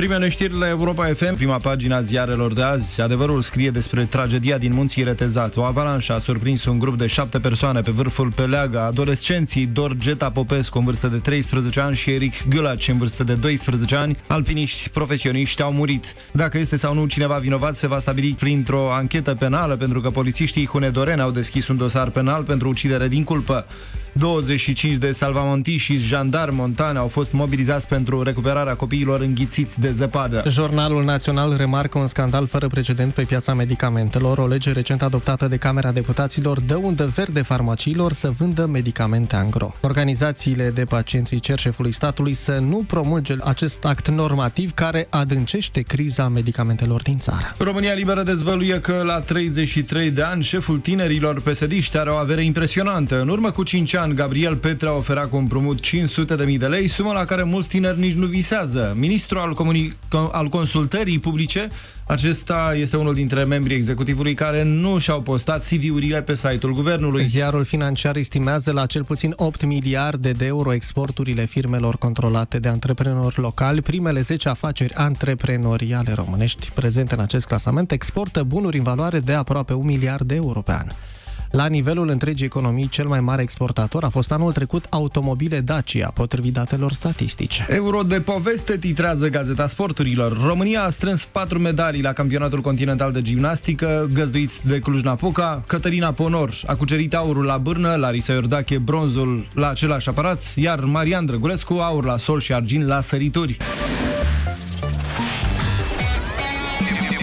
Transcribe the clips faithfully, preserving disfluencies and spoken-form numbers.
Primele știri la Europa F M, prima pagina ziarelor de azi. Adevărul scrie despre tragedia din Munții Retezat. O avalanșă a surprins un grup de șapte persoane pe vârful Peleaga. Adolescenții Dorgeta Popescu, în vârstă de treisprezece ani, și Eric Ghiulaci, în vârstă de doisprezece ani, alpiniști profesioniști, au murit. Dacă este sau nu cineva vinovat, se va stabili printr-o anchetă penală, pentru că polițiștii hunedoreni au deschis un dosar penal pentru ucidere din culpă. douăzeci și cinci de salvamontiști și jandarmi montani au fost mobilizați pentru recuperarea copiilor înghițiți de zăpadă. Jurnalul Național remarcă un scandal fără precedent pe piața medicamentelor. O lege recent adoptată de Camera Deputaților dă undă verde farmaciilor să vândă medicamente angro. Organizațiile de pacienți cer șefului statului să nu promulge acest act normativ care adâncește criza medicamentelor din țară. România Liberă dezvăluie că la treizeci și trei de ani șeful tinerilor P S D-iști are o avere impresionantă. În urmă cu cinci ani, Gabriel Petre ofera cu împrumut cinci sute de mii de lei, sumă la care mulți tineri nici nu visează. Ministrul al, comunic- al consultării publice, acesta este unul dintre membrii executivului care nu și-au postat C V-urile pe site-ul guvernului. Ziarul Financiar estimează la cel puțin opt miliarde de euro exporturile firmelor controlate de antreprenori locali. Primele zece afaceri antreprenoriale românești prezente în acest clasament exportă bunuri în valoare de aproape un miliard de euro pe an. La nivelul întregii economii, cel mai mare exportator a fost anul trecut automobile Dacia, potrivit datelor statistice. Euro de poveste, titrează Gazeta Sporturilor. România a strâns patru medalii la campionatul continental de gimnastică, găzduit de Cluj-Napoca. Cătălina Ponor a cucerit aurul la bârnă, Larisa Iordache bronzul la același aparat, iar Marian Drăgulescu aur la sol și argint la sărituri.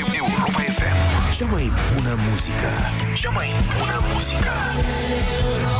Cea mai bună muzică. Cea mai bună muzică.